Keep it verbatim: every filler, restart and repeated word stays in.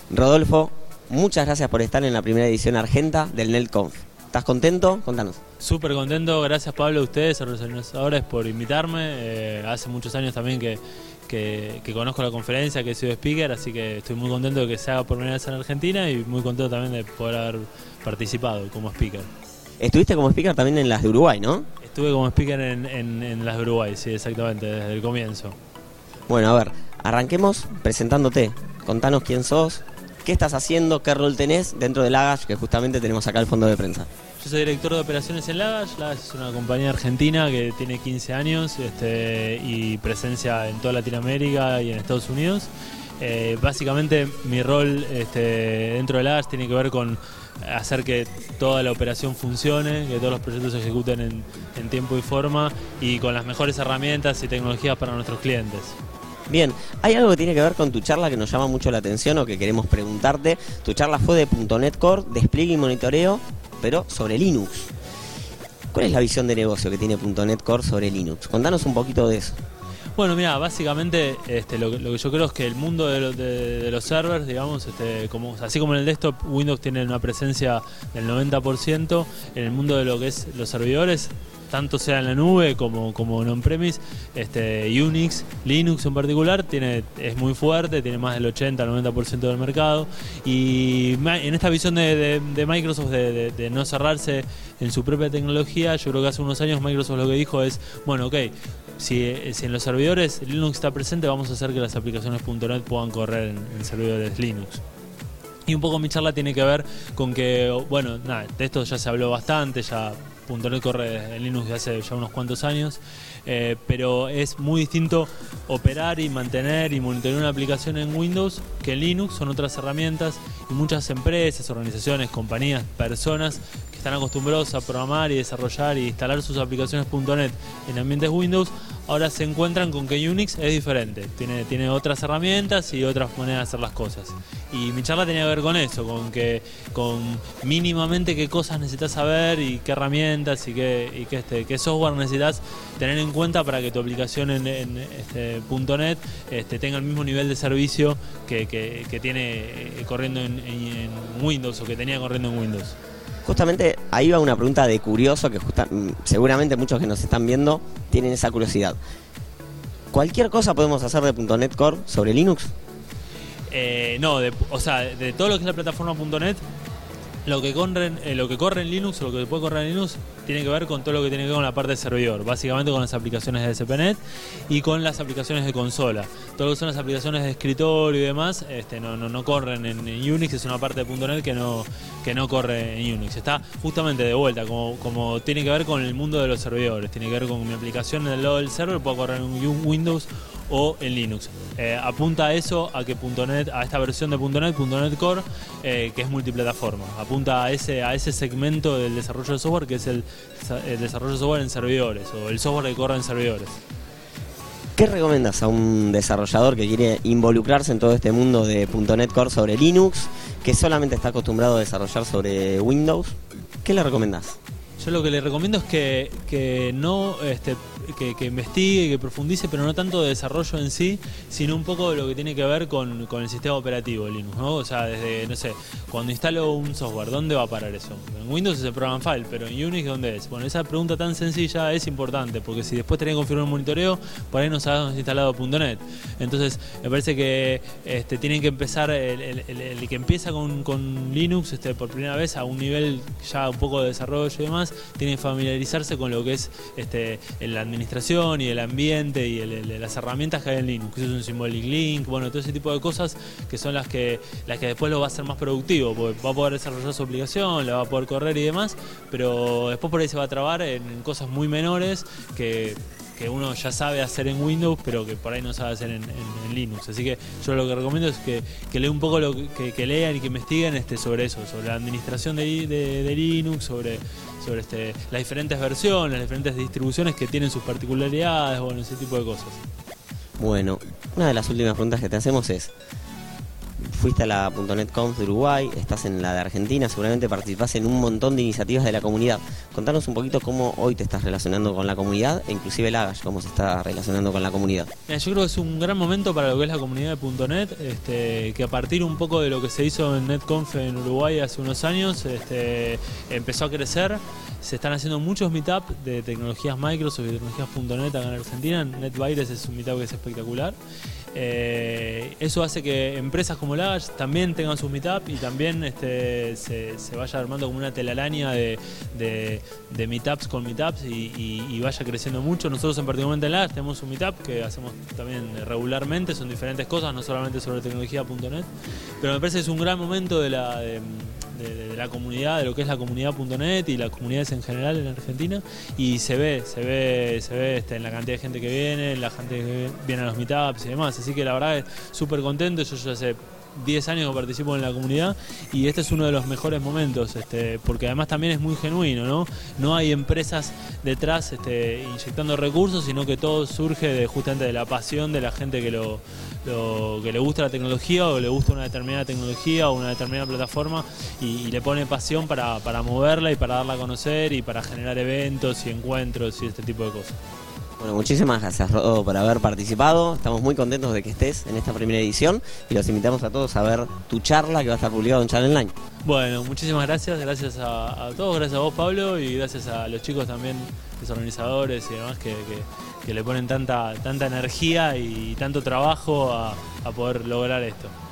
Rodolfo, muchas gracias por estar en la primera edición argenta del NetConf. ¿Estás contento? Contanos. Súper contento, gracias Pablo a ustedes, a los organizadores por invitarme. Eh, hace muchos años también que, que, que conozco la conferencia, que he sido speaker, así que estoy muy contento de que se haga por primera vez en Argentina y muy contento también de poder haber participado como speaker. Estuviste como speaker también en las de Uruguay, ¿no? Estuve como speaker en, en, en las de Uruguay, sí, exactamente, desde el comienzo. Bueno, a ver, arranquemos presentándote. Contanos quién sos, qué estás haciendo, qué rol tenés dentro de Lagash, que justamente tenemos acá el fondo de prensa. Yo soy director de operaciones en Lagash. Lagash es una compañía argentina que tiene quince años este, y presencia en toda Latinoamérica y en Estados Unidos. Eh, básicamente mi rol este, dentro de Lagash tiene que ver con hacer que toda la operación funcione, que todos los proyectos se ejecuten en, en tiempo y forma y con las mejores herramientas y tecnologías para nuestros clientes. Bien, hay algo que tiene que ver con tu charla que nos llama mucho la atención o que queremos preguntarte. Tu charla fue de punto net Core, despliegue y monitoreo, pero sobre Linux. ¿Cuál es la visión de negocio que tiene punto net Core sobre Linux? Contanos un poquito de eso. Bueno, mira, básicamente este, lo, lo que yo creo es que el mundo de, lo, de, de los servers, digamos, este, como, así como en el desktop, Windows tiene una presencia del noventa por ciento, en el mundo de lo que es los servidores, tanto sea en la nube como, como en on-premise, este, Unix, Linux en particular, tiene, es muy fuerte, tiene más del ochenta al noventa por ciento del mercado. Y en esta visión de, de, de Microsoft de, de, de no cerrarse en su propia tecnología, yo creo que hace unos años Microsoft lo que dijo es, bueno, ok, si, si en los servidores Linux está presente, vamos a hacer que las aplicaciones punto net puedan correr en, en servidores Linux. Y un poco mi charla tiene que ver con que, bueno, nada, de esto ya se habló bastante, ya punto net corre en Linux de hace ya unos cuantos años, eh, pero es muy distinto operar y mantener y monitorear una aplicación en Windows que en Linux. Son otras herramientas y muchas empresas, organizaciones, compañías, personas que están acostumbrados a programar y desarrollar y instalar sus aplicaciones punto net en ambientes Windows, ahora se encuentran con que Unix es diferente, tiene, tiene otras herramientas y otras maneras de hacer las cosas. Y mi charla tenía que ver con eso, con que con mínimamente qué cosas necesitas saber y qué herramientas y qué, y qué, este, qué software necesitas tener en cuenta para que tu aplicación en, en este, punto net este, tenga el mismo nivel de servicio que, que, que tiene eh, corriendo en, en, en Windows o que tenía corriendo en Windows. Justamente ahí va una pregunta de curioso que justa, seguramente muchos que nos están viendo tienen esa curiosidad. ¿Cualquier cosa podemos hacer de punto net Core sobre Linux? Eh, no, de, o sea, de todo lo que es la plataforma punto net, lo que corre, eh, lo que corre en Linux, o lo que puede correr en Linux, tiene que ver con todo lo que tiene que ver con la parte de servidor, básicamente con las aplicaciones de D S P punto net y con las aplicaciones de consola. Todo lo que son las aplicaciones de escritorio y demás, este, no, no, no corren en, en Unix, es una parte de punto net que no, que no corre en Unix. Está justamente de vuelta, como, como tiene que ver con el mundo de los servidores, tiene que ver con mi aplicación en el lado del server, puedo correr en Windows o en Linux. Eh, apunta a eso, a que punto net, a esta versión de punto net, punto net Core, eh, que es multiplataforma. Apunta a ese, a ese segmento del desarrollo de software que es el, el desarrollo de software en servidores, o el software que corre en servidores. ¿Qué recomiendas a un desarrollador que quiere involucrarse en todo este mundo de punto net Core sobre Linux, que solamente está acostumbrado a desarrollar sobre Windows? ¿Qué le recomendás? Yo lo que le recomiendo es que, que no este, que, que investigue, que profundice, pero no tanto de desarrollo en sí, sino un poco de lo que tiene que ver con, con el sistema operativo de Linux, ¿no? O sea, desde, no sé, cuando instalo un software, ¿dónde va a parar eso? En Windows es el program file, pero en Unix, ¿dónde es? Bueno, esa pregunta tan sencilla es importante, porque si después tenés que configurar un monitoreo, por ahí no sabes dónde está instalado punto net. Entonces, me parece que este, tienen que empezar, el, el, el, el que empieza con, con Linux este, por primera vez a un nivel ya un poco de desarrollo y demás, tiene que familiarizarse con lo que es este, la administración y el ambiente y el, el, las herramientas que hay en Linux. Eso es un symbolic link, bueno, todo ese tipo de cosas que son las que, las que después lo va a hacer más productivo, porque va a poder desarrollar su aplicación, la va a poder correr y demás, pero después por ahí se va a trabar en cosas muy menores que... que uno ya sabe hacer en Windows, pero que por ahí no sabe hacer en, en, en Linux. Así que yo lo que recomiendo es que, que lean un poco, lo que, que lean y que investiguen este, sobre eso, sobre la administración de, de, de Linux, sobre, sobre este, las diferentes versiones, las diferentes distribuciones que tienen sus particularidades, bueno, ese tipo de cosas. Bueno, una de las últimas preguntas que te hacemos es, fuiste a la .NET Conf de Uruguay, estás en la de Argentina, seguramente participás en un montón de iniciativas de la comunidad. Contanos un poquito cómo hoy te estás relacionando con la comunidad e inclusive Lagash, cómo se está relacionando con la comunidad. Yo creo que es un gran momento para lo que es la comunidad de .NET, este, que a partir un poco de lo que se hizo en NetConf en Uruguay hace unos años, este, empezó a crecer. Se están haciendo muchos meetups de tecnologías Microsoft y tecnologías .NET acá en Argentina. NetVires es un meetup que es espectacular. Eh, eso hace que empresas como Lagash también tengan sus meetups y también este, se, se vaya armando como una telaraña de, de, de meetups con meetups y, y, y vaya creciendo mucho. Nosotros en particular en Lagash tenemos un meetup que hacemos también regularmente, son diferentes cosas, no solamente sobre tecnología .NET, pero me parece que es un gran momento de la... De, De, de la comunidad, de lo que es la comunidad .NET y las comunidades en general en Argentina, y se ve, se ve, se ve este, en la cantidad de gente que viene, en la gente que viene a los meetups y demás, así que la verdad es súper contento. Yo ya hace diez años que participo en la comunidad y este es uno de los mejores momentos, este, porque además también es muy genuino, ¿no? No hay empresas detrás este, inyectando recursos, sino que todo surge de, justamente de la pasión de la gente que lo, lo que le gusta la tecnología o le gusta una determinada tecnología o una determinada plataforma y, y le pone pasión para, para moverla y para darla a conocer y para generar eventos y encuentros y este tipo de cosas. Bueno, muchísimas gracias, Rodo, por haber participado. Estamos muy contentos de que estés en esta primera edición y los invitamos a todos a ver tu charla que va a estar publicada en Channel Line. Bueno, muchísimas gracias, gracias a, a todos, gracias a vos, Pablo, y gracias a los chicos también, los organizadores y demás que, que, que le ponen tanta, tanta energía y tanto trabajo a, a poder lograr esto.